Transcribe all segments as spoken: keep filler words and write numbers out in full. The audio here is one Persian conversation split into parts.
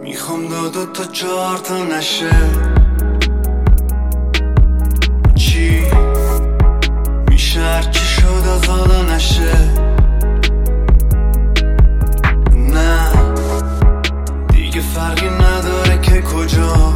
میخوام دو دو تا چهار تا نشه. چی میشه هرچی شد از حالا نشه. نه دیگه فرقی نداره که کجا.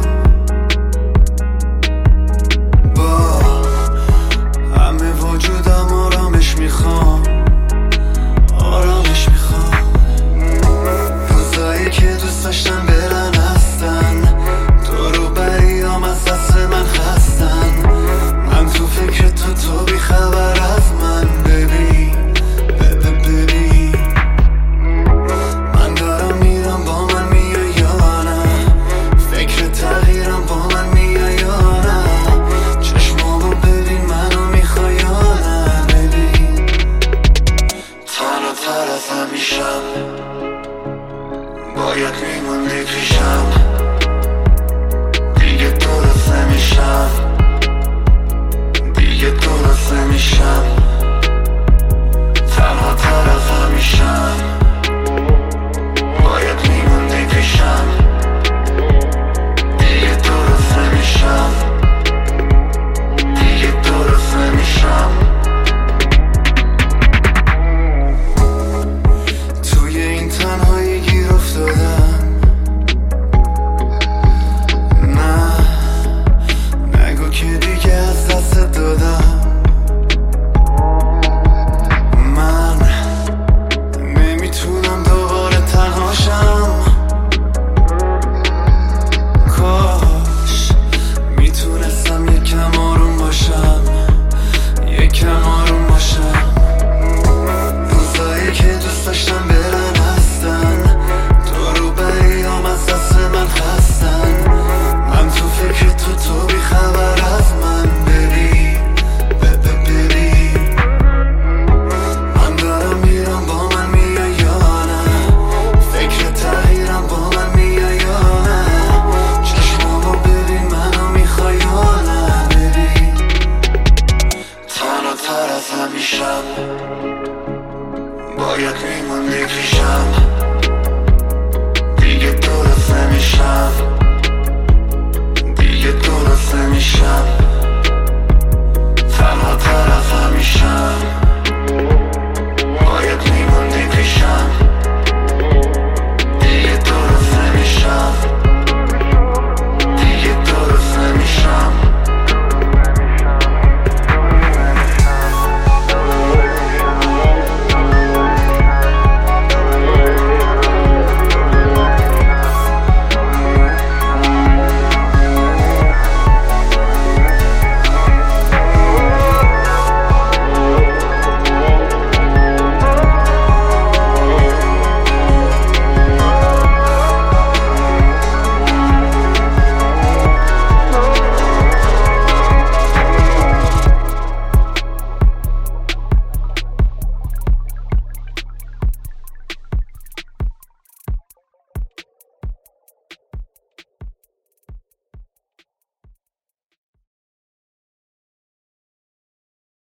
با همه وجودم آرامش میخوام، آرامش میخوام. روزایی که دوست داشتم برن هستن، دورو بریام از دست من خستن. من تو فکر تو، تو بی خبر از من. ببین ببین ببین من دارم میرم، با من میای یا نه؟ فکر تغییرم، با من میای یا نه؟ چشمامو ببین، منو میخوای یا نه؟ ببین تنها تر از همیشم، باید میموندی پیشم.